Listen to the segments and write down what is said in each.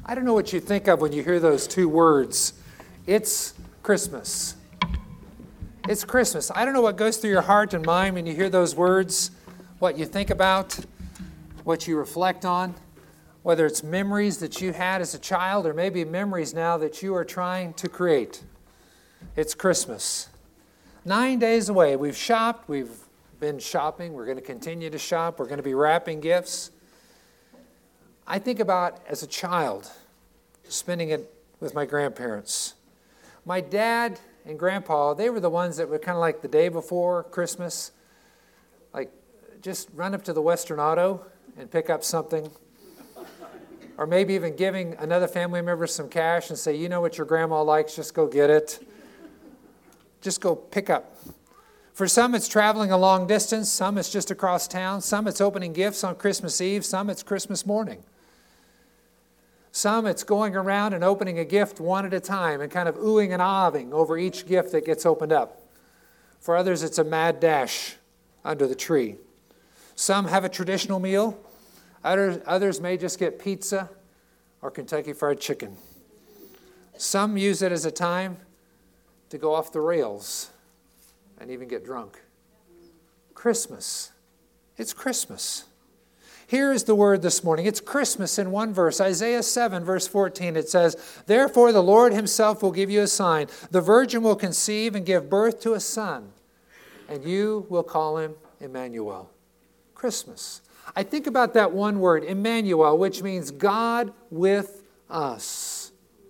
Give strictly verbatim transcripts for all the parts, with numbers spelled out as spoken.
I don't know what you think of when you hear those two words. It's Christmas. It's Christmas. I don't know what goes through your heart and mind when you hear those words, what you think about, what you reflect on, whether it's memories that you had as a child or maybe memories now that you are trying to create. It's Christmas. Nine days away. We've shopped. We've been shopping. We're going to continue to shop. We're going to be wrapping gifts. I think about as a child, spending it with my grandparents. My dad and grandpa, they were the ones that were kind of like the day before Christmas, like just run up to the Western Auto and pick up something. Or maybe even giving another family member some cash and say, you know what your grandma likes, just go get it. Just go pick up. For some, it's traveling a long distance. Some, it's just across town. Some, it's opening gifts on Christmas Eve. Some, it's Christmas morning. Some, it's going around and opening a gift one at a time and kind of oohing and ahhing over each gift that gets opened up. For others, it's a mad dash under the tree. Some have a traditional meal. Others, others may just get pizza or Kentucky Fried Chicken. Some use it as a time to go off the rails and even get drunk. Christmas. It's Christmas. Here is the word this morning. It's Christmas in one verse. Isaiah seven, verse fourteen, it says, "Therefore the Lord himself will give you a sign. The virgin will conceive and give birth to a son, and you will call him Emmanuel." Christmas. I think about that one word, Emmanuel, which means God with us.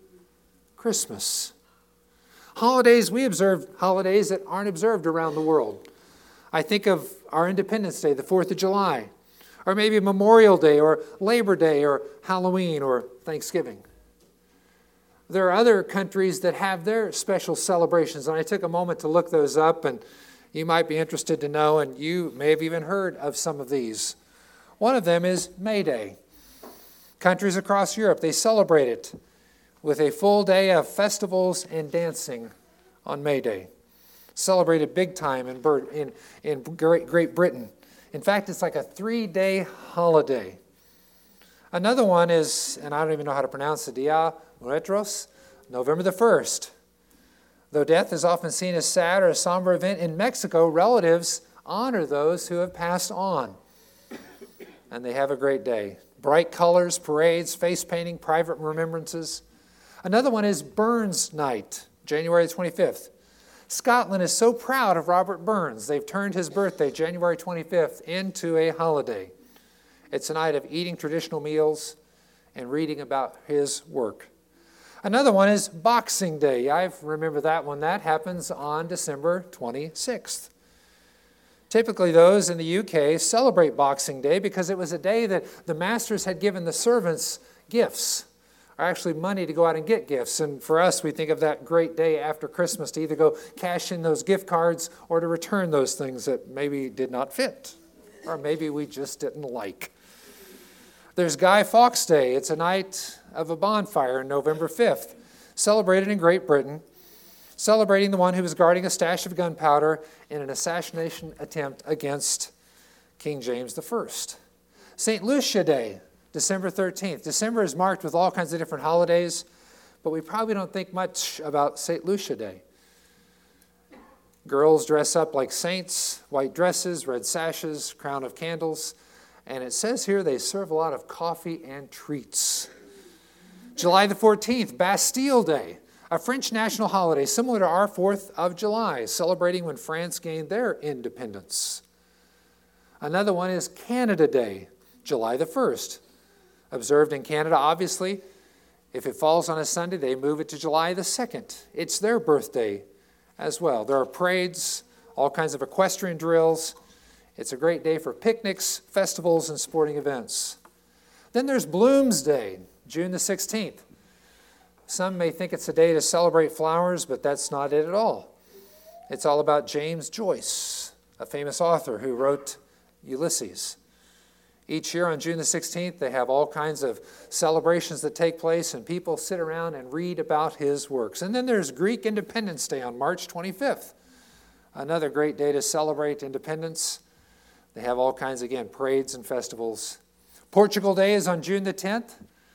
Christmas. Holidays, we observe holidays that aren't observed around the world. I think of our Independence Day, the fourth of July. Or maybe Memorial Day, or Labor Day, or Halloween, or Thanksgiving. There are other countries that have their special celebrations, and I took a moment to look those up, and you might be interested to know, and you may have even heard of some of these. One of them is May Day. Countries across Europe, they celebrate it with a full day of festivals and dancing on May Day. Celebrated big time in, in, in Great, Great Britain. In fact, it's like a three-day holiday. Another one is, and I don't even know how to pronounce it, Dia Muertos, November the first. Though death is often seen as sad or a somber event, in Mexico, relatives honor those who have passed on. And they have a great day. Bright colors, parades, face painting, private remembrances. Another one is Burns Night, January twenty-fifth. Scotland is so proud of Robert Burns, they've turned his birthday, January twenty-fifth, into a holiday. It's a night of eating traditional meals and reading about his work. Another one is Boxing Day. I remember that one. That happens on December twenty-sixth. Typically, those in the U K celebrate Boxing Day because it was a day that the masters had given the servants gifts, or actually money to go out and get gifts. And for us, we think of that great day after Christmas to either go cash in those gift cards or to return those things that maybe did not fit, or maybe we just didn't like. There's Guy Fawkes Day. It's a night of a bonfire on November fifth, celebrated in Great Britain, celebrating the one who was guarding a stash of gunpowder in an assassination attempt against King James the First. Saint Lucia Day, December thirteenth. December is marked with all kinds of different holidays, but we probably don't think much about Saint Lucia Day. Girls dress up like saints, white dresses, red sashes, crown of candles, and it says here they serve a lot of coffee and treats. July the fourteenth, Bastille Day, a French national holiday similar to our fourth of July, celebrating when France gained their independence. Another one is Canada Day, July the first. Observed in Canada, obviously. If it falls on a Sunday, they move it to July the second. It's their birthday as well. There are parades, all kinds of equestrian drills. It's a great day for picnics, festivals, and sporting events. Then there's Bloomsday, June the sixteenth. Some may think it's a day to celebrate flowers, but that's not it at all. It's all about James Joyce, a famous author who wrote Ulysses. Each year on June the sixteenth, they have all kinds of celebrations that take place, and people sit around and read about his works. And then there's Greek Independence Day on March twenty-fifth, another great day to celebrate independence. They have all kinds, again, parades and festivals. Portugal Day is on June the tenth,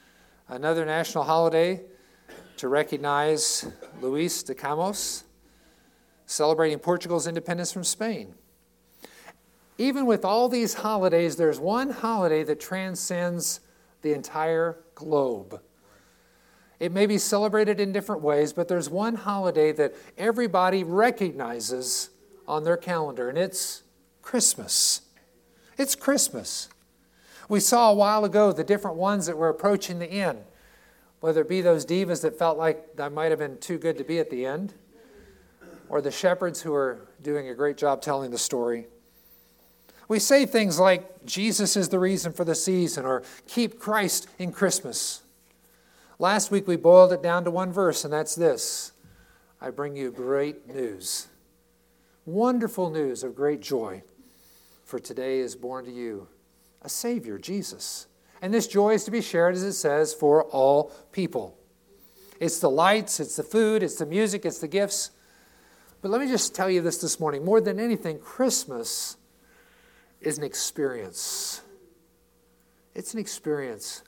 Another national holiday to recognize Luis de Camões, celebrating Portugal's independence from Spain. Even with all these holidays, there's one holiday that transcends the entire globe. It may be celebrated in different ways, but there's one holiday that everybody recognizes on their calendar, and it's Christmas. It's Christmas. We saw a while ago the different ones that were approaching the end, whether it be those divas that felt like that might have been too good to be at the end, or the shepherds who are doing a great job telling the story. We say things like, Jesus is the reason for the season, or keep Christ in Christmas. Last week we boiled it down to one verse, and that's this: I bring you great news. Wonderful news of great joy. For today is born to you a Savior, Jesus. And this joy is to be shared, as it says, for all people. It's the lights, it's the food, it's the music, it's the gifts. But let me just tell you this this morning. More than anything, Christmas is an experience. It's an experience.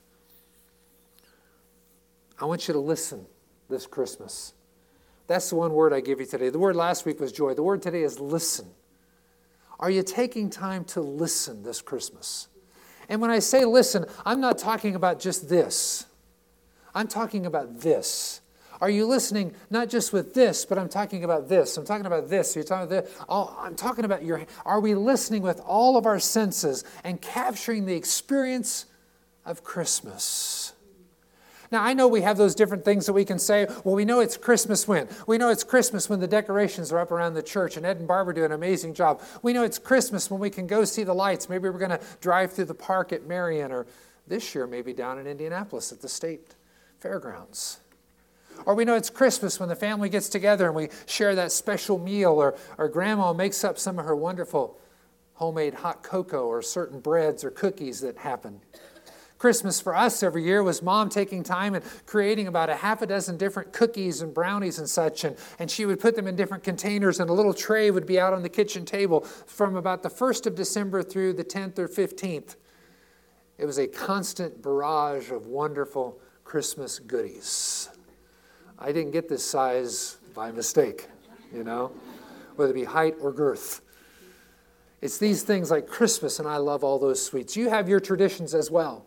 I want you to listen this Christmas. That's the one word I give you today. The word last week was joy. The word today is listen. Are you taking time to listen this Christmas? And when I say listen, I'm not talking about just this. I'm talking about this. Are you listening not just with this, but I'm talking about this. I'm talking about this. You're talking about this. Oh, I'm talking about your... Are we listening with all of our senses and capturing the experience of Christmas? Now, I know we have those different things that we can say. Well, we know it's Christmas when? We know it's Christmas when the decorations are up around the church, and Ed and Barbara do an amazing job. We know it's Christmas when we can go see the lights. Maybe we're going to drive through the park at Marion, or this year maybe down in Indianapolis at the state fairgrounds. Or we know it's Christmas when the family gets together and we share that special meal, or, or Grandma makes up some of her wonderful homemade hot cocoa or certain breads or cookies that happen. Christmas for us every year was Mom taking time and creating about a half a dozen different cookies and brownies and such, and, and she would put them in different containers, and a little tray would be out on the kitchen table from about the first of December through the tenth or fifteenth. It was a constant barrage of wonderful Christmas goodies. I didn't get this size by mistake, you know, whether it be height or girth. It's these things like Christmas, and I love all those sweets. You have your traditions as well.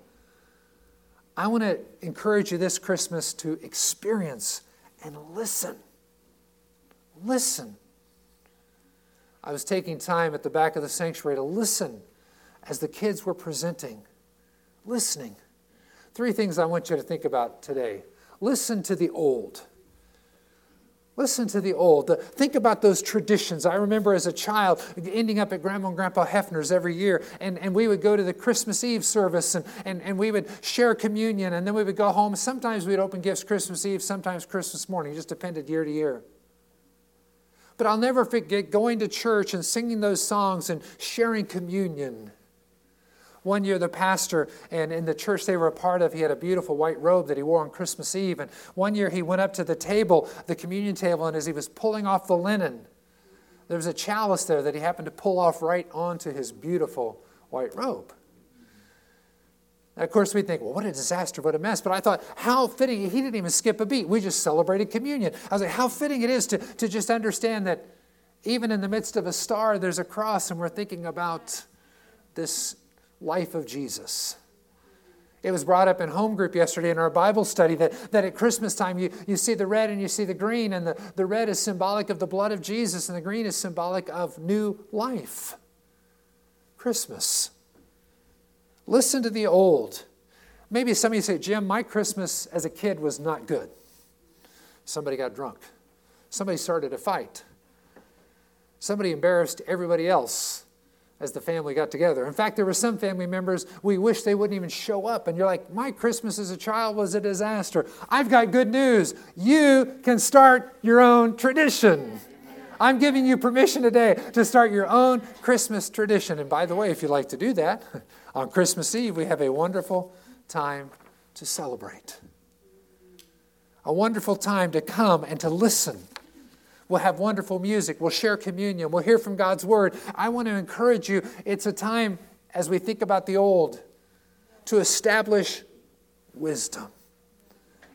I want to encourage you this Christmas to experience and listen. Listen. I was taking time at the back of the sanctuary to listen as the kids were presenting. Listening. Three things I want you to think about today. Listen to the old. Listen to the old. The, think about those traditions. I remember as a child ending up at Grandma and Grandpa Hefner's every year, and, and we would go to the Christmas Eve service, and, and, and we would share communion, and then we would go home. Sometimes we'd open gifts Christmas Eve, sometimes Christmas morning. It just depended year to year. But I'll never forget going to church and singing those songs and sharing communion. One year the pastor, and in the church they were a part of, he had a beautiful white robe that he wore on Christmas Eve. And one year he went up to the table, the communion table, and as he was pulling off the linen, there was a chalice there that he happened to pull off right onto his beautiful white robe. Now, of course, we think, well, what a disaster, what a mess. But I thought, how fitting. He didn't even skip a beat. We just celebrated communion. I was like, how fitting it is to, to just understand that even in the midst of a star, there's a cross, and we're thinking about this life of Jesus. It was brought up in home group yesterday in our Bible study that, that at Christmas time you, you see the red and you see the green, and the, the red is symbolic of the blood of Jesus and the green is symbolic of new life. Christmas. Listen to the old. Maybe some of you say, Jim, my Christmas as a kid was not good. Somebody got drunk. Somebody started a fight. Somebody embarrassed everybody else as the family got together. In fact, there were some family members we wish they wouldn't even show up. And you're like, my Christmas as a child was a disaster. I've got good news. You can start your own tradition. I'm giving you permission today to start your own Christmas tradition. And by the way, if you'd like to do that, on Christmas Eve, we have a wonderful time to celebrate. A wonderful time to come and to listen. We'll have wonderful music. We'll share communion. We'll hear from God's Word. I want to encourage you, it's a time, as we think about the old, to establish wisdom.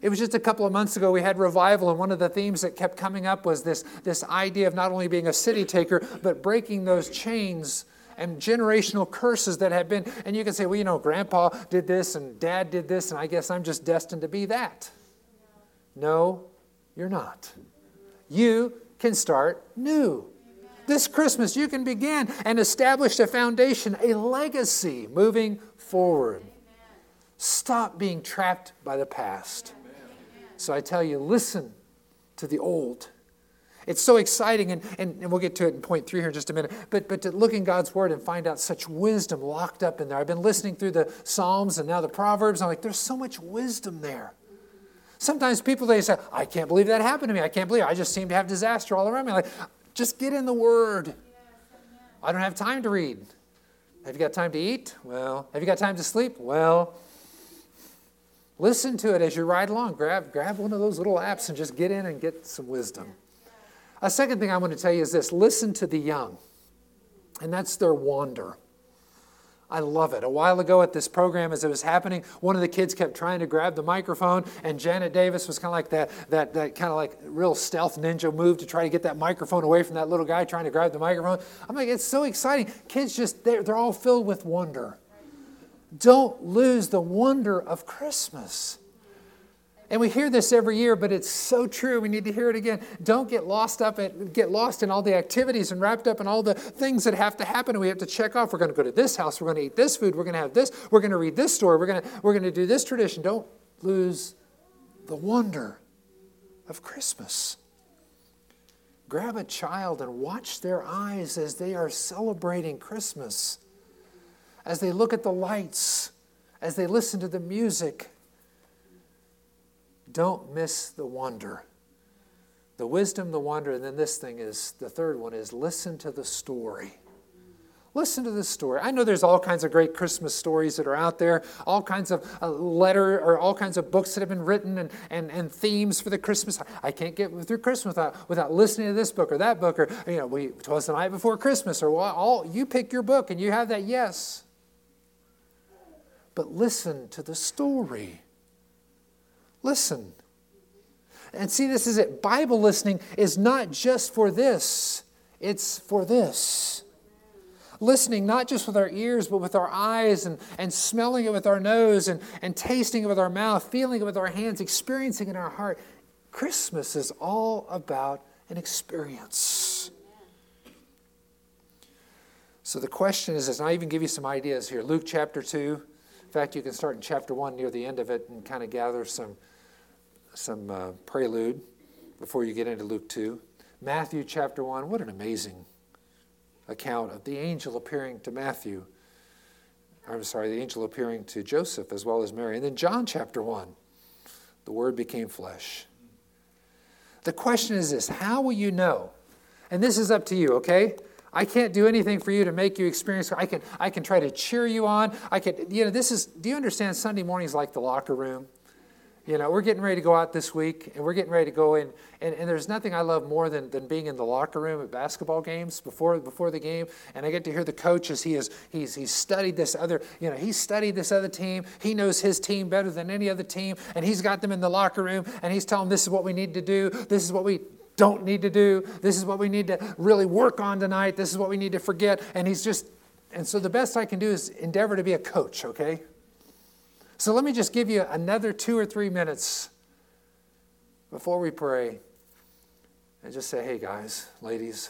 It was just a couple of months ago we had revival, and one of the themes that kept coming up was this, this idea of not only being a city taker, but breaking those chains and generational curses that had been. And you can say, well, you know, Grandpa did this and Dad did this, and I guess I'm just destined to be that. No, you're not. You can start new. This Christmas, you can begin and establish a foundation, a legacy moving forward. Stop being trapped by the past. So I tell you, listen to the old. It's so exciting, and, and, and we'll get to it in point three here in just a minute, but, but to look in God's Word and find out such wisdom locked up in there. I've been listening through the Psalms and now the Proverbs, and I'm like, there's so much wisdom there. Sometimes people, they say, I can't believe that happened to me. I can't believe it. I just seem to have disaster all around me. Like, just get in the Word. I don't have time to read. Have you got time to eat? Well, have you got time to sleep? Well, listen to it as you ride along. Grab, grab one of those little apps and just get in and get some wisdom. A second thing I want to tell you is this. Listen to the young. And that's their wonder. I love it. A while ago at this program, as it was happening, one of the kids kept trying to grab the microphone, and Janet Davis was kind of like that, that, that kind of like real stealth ninja move to try to get that microphone away from that little guy trying to grab the microphone. I'm like, it's so exciting. Kids just, they're, they're all filled with wonder. Don't lose the wonder of Christmas. And we hear this every year, but it's so true. We need to hear it again. Don't get lost up at, get lost in all the activities and wrapped up in all the things that have to happen. And we have to check off. We're going to go to this house. We're going to eat this food. We're going to have this. We're going to read this story. We're going to, we're going to do this tradition. Don't lose the wonder of Christmas. Grab a child and watch their eyes as they are celebrating Christmas. As they look at the lights, as they listen to the music. Don't miss the wonder. The wisdom, the wonder, and then this thing is, the third one is listen to the story. Listen to the story. I know there's all kinds of great Christmas stories that are out there, all kinds of uh, letter or all kinds of books that have been written and, and, and themes for the Christmas. I can't get through Christmas without, without listening to this book or that book or, you know, we, Twas the Night Before Christmas or all, you pick your book and you have that, yes. But listen to the story. Listen. And see, this is it. Bible listening is not just for this. It's for this. Listening not just with our ears, but with our eyes and, and smelling it with our nose and, and tasting it with our mouth, feeling it with our hands, experiencing it in our heart. Christmas is all about an experience. So the question is this, and I'll even give you some ideas here. Luke chapter two. In fact, you can start in chapter one near the end of it and kind of gather some some uh, prelude before you get into Luke two. Matthew chapter one, what an amazing account of the angel appearing to Matthew. I'm sorry, the angel appearing to Joseph as well as Mary. And then John chapter one, the Word became flesh. The question is this, how will you know? And this is up to you, okay? I can't do anything for you to make you experience. I can I can try to cheer you on. I can, you know, this is, do you understand Sunday mornings like the locker room? You know, we're getting ready to go out this week, and we're getting ready to go in, and, and there's nothing I love more than, than being in the locker room at basketball games before before the game, and I get to hear the coach as he is he's he's studied this other, you know, he's studied this other team. He knows his team better than any other team, and he's got them in the locker room, and he's telling them this is what we need to do, this is what we don't need to do, this is what we need to really work on tonight, this is what we need to forget, and he's just, and so the best I can do is endeavor to be a coach, okay? So let me just give you another two or three minutes before we pray and just say, hey guys, ladies,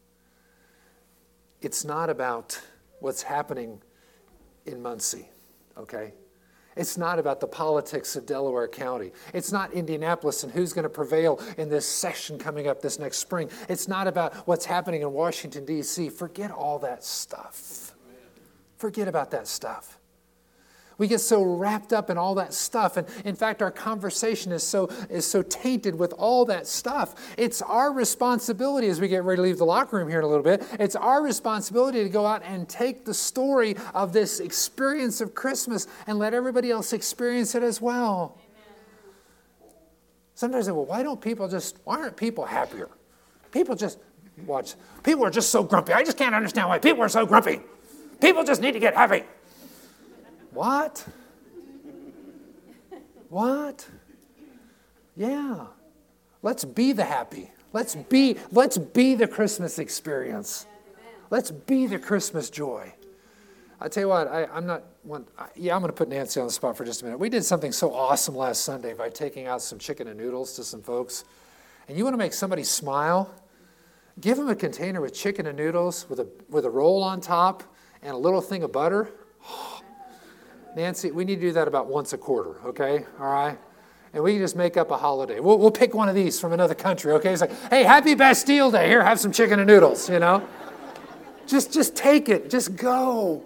it's not about what's happening in Muncie, okay? It's not about the politics of Delaware County. It's not Indianapolis and who's going to prevail in this session coming up this next spring. It's not about what's happening in Washington, D C Forget all that stuff. Forget about that stuff. We get so wrapped up in all that stuff. And in fact, our conversation is so is so tainted with all that stuff. It's our responsibility as we get ready to leave the locker room here in a little bit. It's our responsibility to go out and take the story of this experience of Christmas and let everybody else experience it as well. Amen. Sometimes I say, well, why don't people just, why aren't people happier? People just, watch, people are just so grumpy. I just can't understand why people are so grumpy. People just need to get happy. What? What? Yeah. Let's be the happy. Let's be, let's be the Christmas experience. Let's be the Christmas joy. I tell you what, I, I'm not, one, I, yeah, I'm going to put Nancy on the spot for just a minute. We did something so awesome last Sunday by taking out some chicken and noodles to some folks. And you want to make somebody smile? Give them a container with chicken and noodles with a, with a roll on top and a little thing of butter. Oh, Nancy, we need to do that about once a quarter, okay? All right? And we can just make up a holiday. We'll, we'll pick one of these from another country, okay? It's like, hey, happy Bastille Day. Here, have some chicken and noodles, you know? Just, just take it. Just go.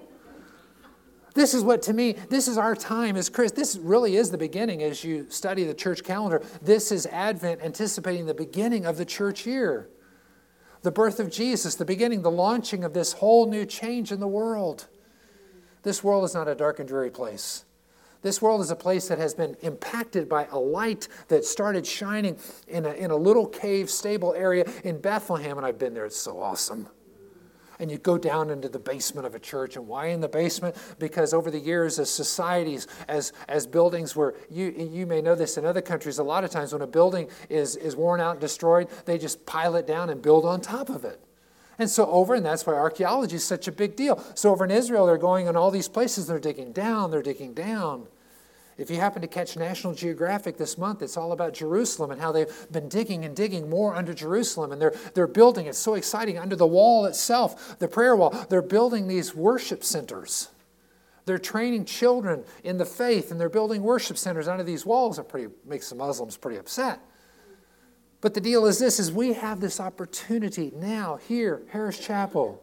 This is what, to me, this is our time as Chris. This really is the beginning as you study the church calendar. This is Advent, anticipating the beginning of the church year. The birth of Jesus, the beginning, the launching of this whole new change in the world. This world is not a dark and dreary place. This world is a place that has been impacted by a light that started shining in a, in a little cave stable area in Bethlehem, and I've been there. It's so awesome. And you go down into the basement of a church. And why in the basement? Because over the years, as societies, as, as buildings were, you, you may know this in other countries, a lot of times when a building is, is worn out and destroyed, they just pile it down and build on top of it. And so over, and that's why archaeology is such a big deal. So over in Israel, they're going in all these places, they're digging down, they're digging down. If you happen to catch National Geographic this month, it's all about Jerusalem and how they've been digging and digging more under Jerusalem. And they're, they're building, it's so exciting, under the wall itself, the prayer wall. They're building these worship centers. They're training children in the faith, and they're building worship centers under these walls. It pretty, makes the Muslims pretty upset. But the deal is this, is we have this opportunity now, here, Harris Chapel,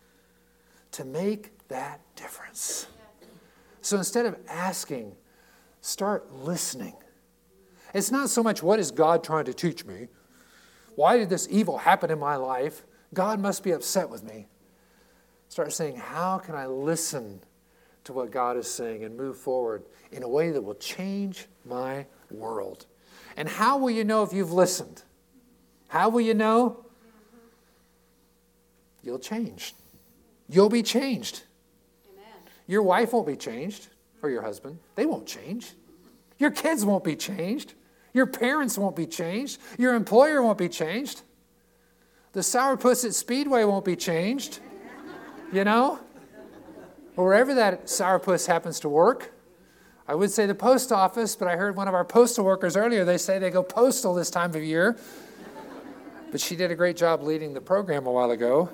to make that difference. So instead of asking, start listening. It's not so much, what is God trying to teach me? Why did this evil happen in my life? God must be upset with me. Start saying, how can I listen to what God is saying and move forward in a way that will change my world? And how will you know if you've listened? How will you know? You'll change. You'll be changed. Amen. Your wife won't be changed. Or your husband. They won't change. Your kids won't be changed. Your parents won't be changed. Your employer won't be changed. The sourpuss at Speedway won't be changed. You know? Or wherever that sourpuss happens to work. I would say the post office, but I heard one of our postal workers earlier, they say they go postal this time of year. But she did a great job leading the program a while ago.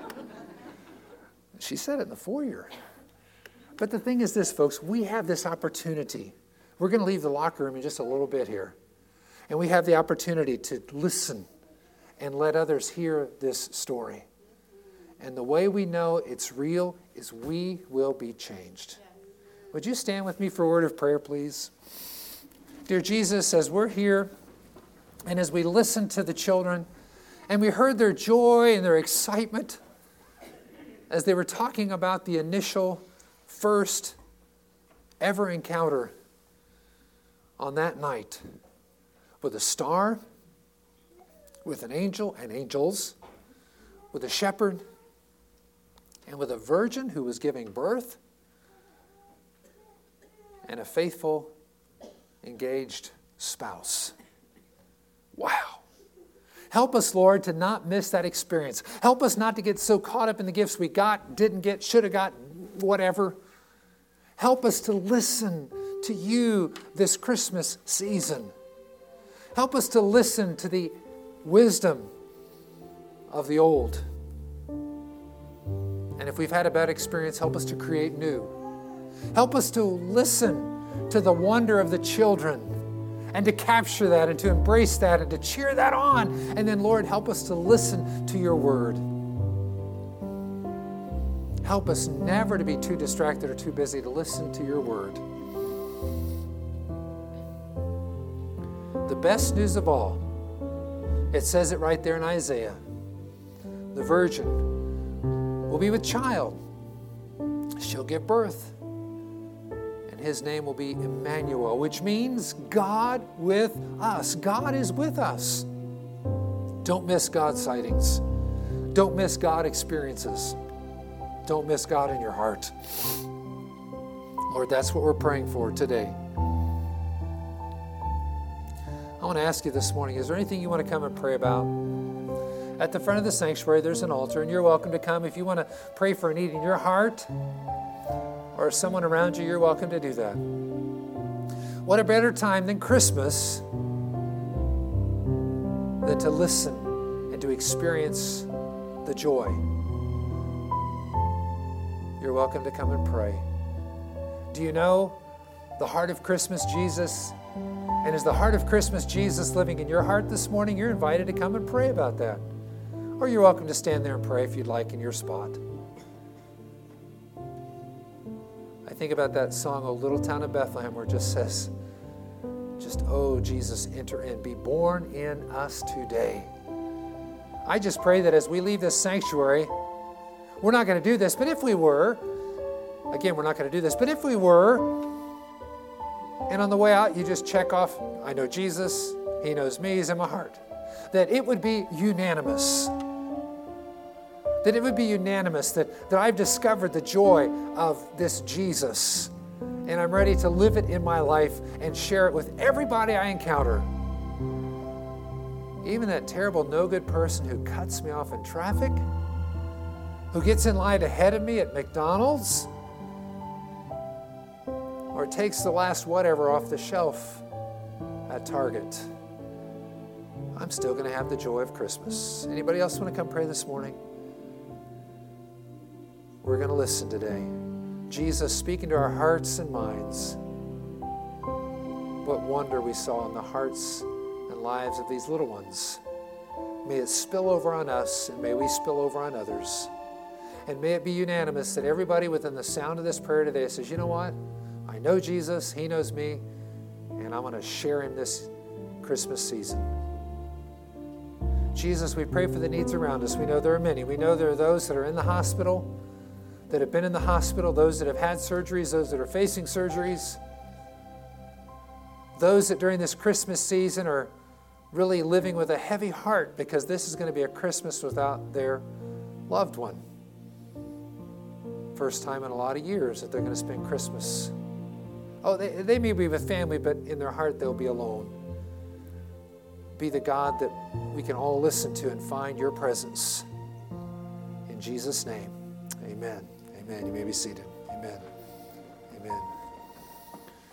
She said it in the foyer. But the thing is this, folks, we have this opportunity. We're going to leave the locker room in just a little bit here. And we have the opportunity to listen and let others hear this story. And the way we know it's real is we will be changed. Would you stand with me for a word of prayer, please? Dear Jesus, as we're here and as we listen to the children and we heard their joy and their excitement as they were talking about the initial first ever encounter on that night with a star, with an angel and angels, with a shepherd, and with a virgin who was giving birth, and a faithful, engaged spouse. Wow. Help us, Lord, to not miss that experience. Help us not to get so caught up in the gifts we got, didn't get, should have got, whatever. Help us to listen to you this Christmas season. Help us to listen to the wisdom of the old. And if we've had a bad experience, help us to create new. Help us to listen to the wonder of the children and to capture that and to embrace that and to cheer that on. And then, Lord, help us to listen to your word. Help us never to be too distracted or too busy to listen to your word. The best news of all, it says it right there in Isaiah. The virgin will be with child. She'll give birth. And his name will be Emmanuel, which means God with us. God is with us. Don't miss God sightings. Don't miss God experiences. Don't miss God in your heart. Lord, that's what we're praying for today. I want to ask you this morning, is there anything you want to come and pray about? At the front of the sanctuary, there's an altar, and you're welcome to come. If you want to pray for a need in your heart or someone around you, you're welcome to do that. What a better time than Christmas than to listen and to experience the joy. You're welcome to come and pray. Do you know the heart of Christmas, Jesus? And is the heart of Christmas Jesus living in your heart this morning? You're invited to come and pray about that. Or you're welcome to stand there and pray if you'd like in your spot. I think about that song, O Little Town of Bethlehem, where it just says, just, oh, Jesus, enter in. Be born in us today. I just pray that as we leave this sanctuary, we're not going to do this, but if we were, again, we're not going to do this, but if we were, and on the way out, you just check off, I know Jesus, He knows me, He's in my heart. That it would be unanimous. That it would be unanimous that, that I've discovered the joy of this Jesus, and I'm ready to live it in my life and share it with everybody I encounter. Even that terrible no-good person who cuts me off in traffic, who gets in line ahead of me at McDonald's, or takes the last whatever off the shelf at Target. I'm still going to have the joy of Christmas. Anybody else want to come pray this morning? We're going to listen today. Jesus, speaking to our hearts and minds. What wonder we saw in the hearts and lives of these little ones. May it spill over on us, and may we spill over on others. And may it be unanimous that everybody within the sound of this prayer today says, you know what? I know Jesus, He knows me, and I'm going to share Him this Christmas season. Jesus, we pray for the needs around us. We know there are many. We know there are those that are in the hospital, that have been in the hospital, those that have had surgeries, those that are facing surgeries, those that during this Christmas season are really living with a heavy heart because this is going to be a Christmas without their loved one. First time in a lot of years that they're going to spend Christmas. Oh, they, they may be with family, but in their heart they'll be alone. Be the God that we can all listen to and find your presence. In Jesus' name, amen. Amen. You may be seated. Amen.